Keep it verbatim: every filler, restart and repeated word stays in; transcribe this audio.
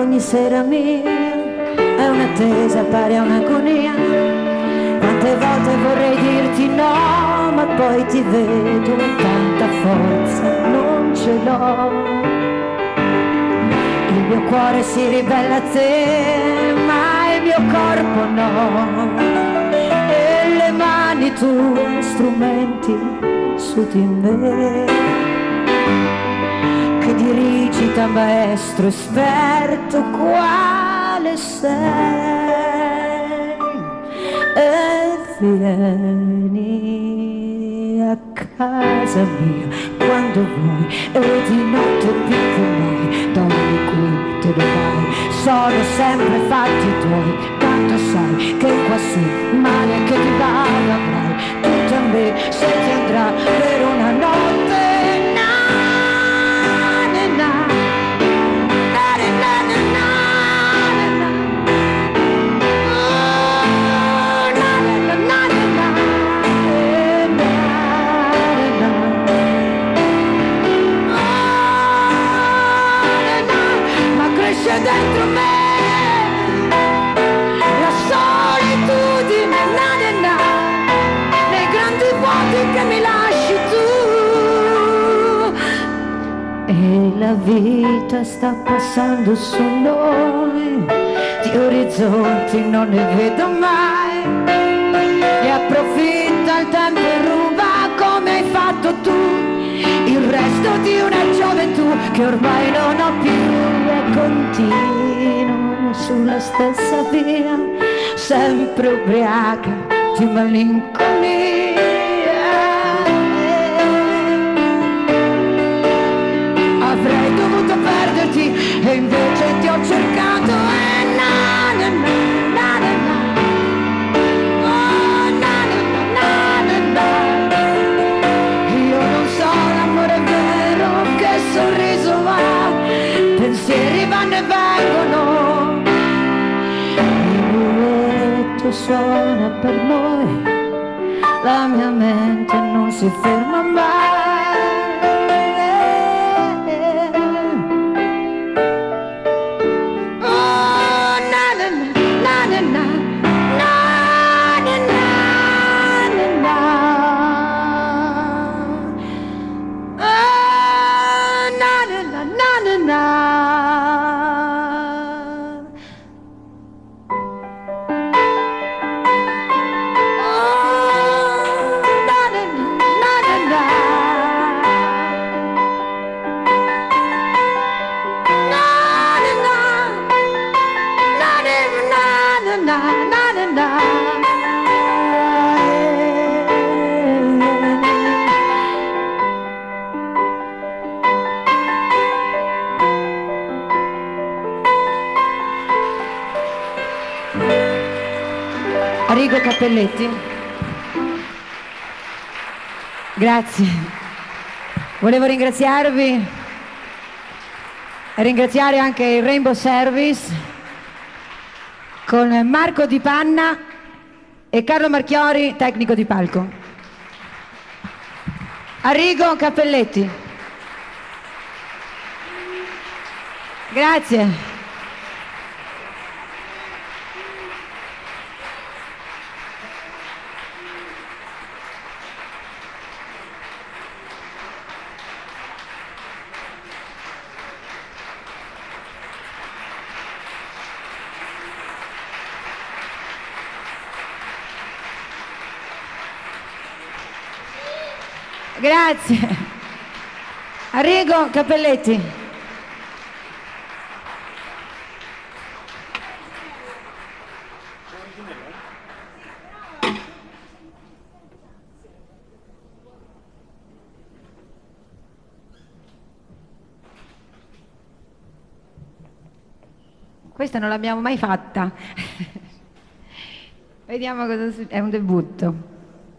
ogni sera mia è un'attesa pari a un'agonia. Quante volte vorrei dirti no, ma poi ti vedo e tanta forza non ce l'ho. Il mio cuore si ribella a te, ma il mio corpo no. E le mani tu, strumenti su di me, che dirigi da maestro esperto quale sei. E vieni a casa mia quando vuoi e di notte più che mai, dormi qui, te ne vai, sono sempre fatti tuoi, tanto sai che qua su male che ti va avrai tutto a me se ti andrà per una notte. Dentro me la solitudine, na na na, nei grandi vuoti che mi lasci tu. E la vita sta passando su noi, di orizzonti non ne vedo mai, e approfitta il tempo e ruba come hai fatto tu il resto di una gioventù che ormai non ho più. Continuo sulla stessa via, sempre ubriaca di malinconia. Avrei dovuto perderti e invece ti ho cercato e na na na na na na. Oh, na na na na na. Io non so l'amore vero, che sorriso va, pensieri vanno e vengono, il duetto suona per noi, la mia mente non si ferma mai. Oh, na na na na na na na na na na. Oh, na na na na na na. Arrigo Cappelletti. Grazie. Volevo ringraziarvi e ringraziare anche il Rainbow Service con Marco Di Panna e Carlo Marchiori, tecnico di palco. Arrigo Cappelletti. Grazie. Grazie. Arrigo Cappelletti. Questa non l'abbiamo mai fatta. Vediamo cosa succede. È un debutto.